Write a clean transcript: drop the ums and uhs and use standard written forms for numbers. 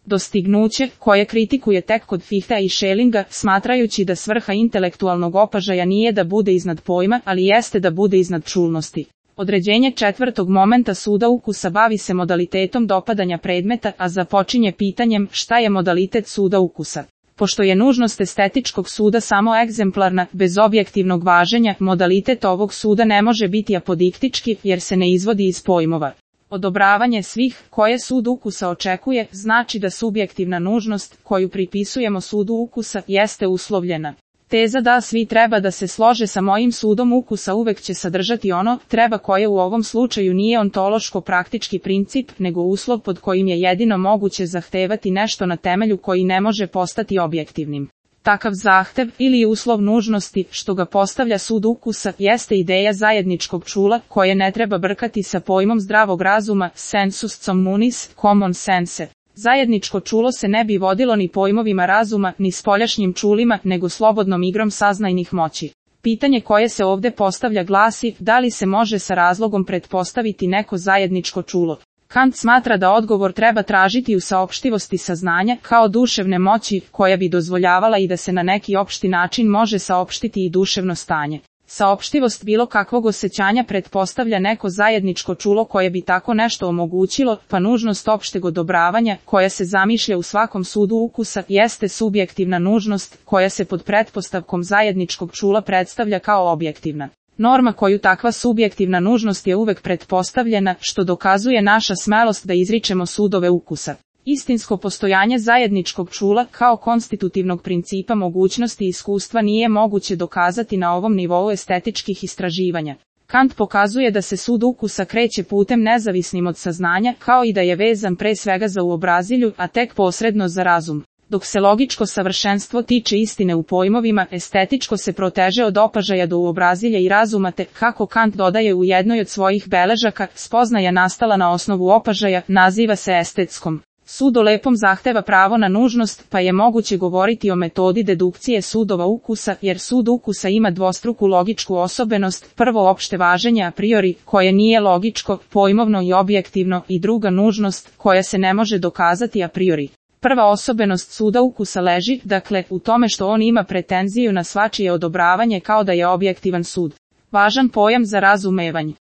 Dostignuće, koje kritikuje tek kod Fichtea i Schellinga, smatrajući da svrha intelektualnog opažaja nije da bude iznad pojma, ali jeste da bude iznad čulnosti. Određenje četvrtog momenta suda ukusa bavi se modalitetom dopadanja predmeta, a započinje pitanjem šta je modalitet suda ukusa. Pošto je nužnost estetičkog suda samo egzemplarna, bez objektivnog važenja, modalitet ovog suda ne može biti apodiktički, jer se ne izvodi iz pojmova. Odobravanje svih, koje sud ukusa očekuje, znači da subjektivna nužnost, koju pripisujemo sudu ukusa, jeste uslovljena. Teza da svi treba da se slože sa mojim sudom ukusa uvek će sadržati ono treba koje u ovom slučaju nije ontološko-praktički princip, nego uslov pod kojim je jedino moguće zahtevati nešto na temelju koji ne može postati objektivnim. Takav zahtev, ili uslov nužnosti, što ga postavlja sud ukusa, jeste ideja zajedničkog čula, koje ne treba brkati sa pojmom zdravog razuma, sensus communis, common sense. Zajedničko čulo se ne bi vodilo ni pojmovima razuma, ni spoljašnjim čulima, nego slobodnom igrom saznajnih moći. Pitanje koje se ovde postavlja glasi, da li se može sa razlogom pretpostaviti neko zajedničko čulo? Kant smatra da odgovor treba tražiti u saopštivosti saznanja, kao duševne moći, koja bi dozvoljavala i da se na neki opšti način može saopštiti i duševno stanje. Saopštivost bilo kakvog osjećanja pretpostavlja neko zajedničko čulo koje bi tako nešto omogućilo, pa nužnost opšteg odobravanja, koja se zamišlja u svakom sudu ukusa, jeste subjektivna nužnost, koja se pod pretpostavkom zajedničkog čula predstavlja kao objektivna. Norma koju takva subjektivna nužnost je uvek pretpostavljena, što dokazuje naša smelost da izričemo sudove ukusa. Istinsko postojanje zajedničkog čula, kao konstitutivnog principa mogućnosti iskustva nije moguće dokazati na ovom nivou estetičkih istraživanja. Kant pokazuje da se sud ukusa kreće putem nezavisnim od saznanja, kao i da je vezan pre svega za uobrazilju, a tek posredno za razum. Dok se logičko savršenstvo tiče istine u pojmovima, estetičko se proteže od opažaja do uobrazilja i razuma te, kako Kant dodaje u jednoj od svojih beležaka, spoznaja nastala na osnovu opažaja, naziva se estetskom. Sud o lepom zahteva pravo na nužnost, pa je moguće govoriti o metodi dedukcije sudova ukusa, jer sud ukusa ima dvostruku logičku osobenost, prvo opšte važenje a priori, koje nije logičko, pojmovno i objektivno, i druga nužnost, koja se ne može dokazati a priori. Prva osobenost suda ukusa leži, dakle, u tome što on ima pretenziju na svačije odobravanje kao da je objektivan sud. Važan pojam za razumevanje.